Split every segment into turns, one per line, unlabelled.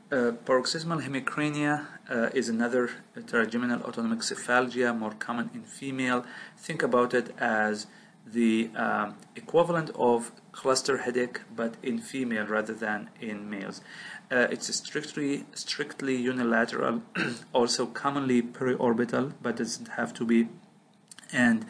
Paroxysmal hemicrania is another trigeminal autonomic cephalgia, more common in female. Think about it as the equivalent of cluster headache, but in female rather than in males. It's strictly unilateral, also commonly periorbital, but doesn't have to be, and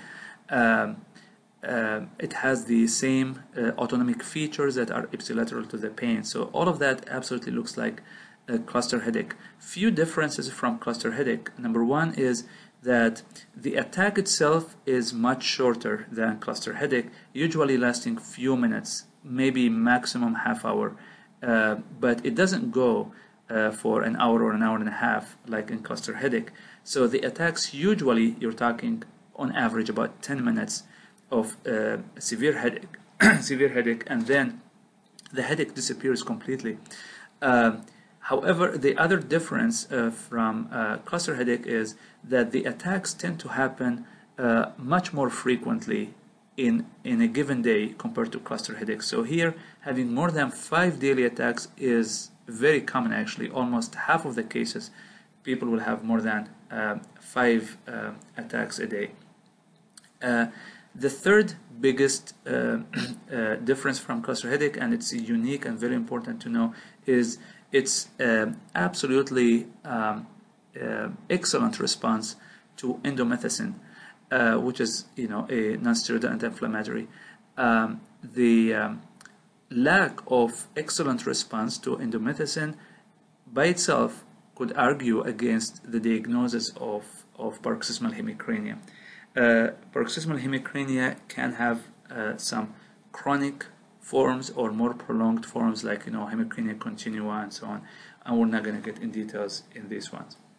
it has the same autonomic features that are ipsilateral to the pain. So all of that absolutely looks like a cluster headache. Few differences from cluster headache. Number one is that the attack itself is much shorter than cluster headache, usually lasting few minutes, maybe maximum half hour, but it doesn't go for an hour or an hour and a half like in cluster headache. So the attacks usually, you're talking on average about 10 minutes of severe headache, and then the headache disappears completely. However, the other difference from cluster headache is that the attacks tend to happen much more frequently in a given day compared to cluster headache. So here, having more than 5 daily attacks is very common. Actually, almost half of the cases, people will have more than 5 attacks a day. The third biggest difference from cluster headache, and it's unique and very important to know, is its absolutely excellent response to indomethacin, which is a non-steroidal anti-inflammatory. The lack of excellent response to indomethacin by itself could argue against the diagnosis of paroxysmal hemicrania. Paroxysmal hemicrania can have some chronic forms or more prolonged forms like hemicrania continua and so on, and we're not going to get in details in these ones.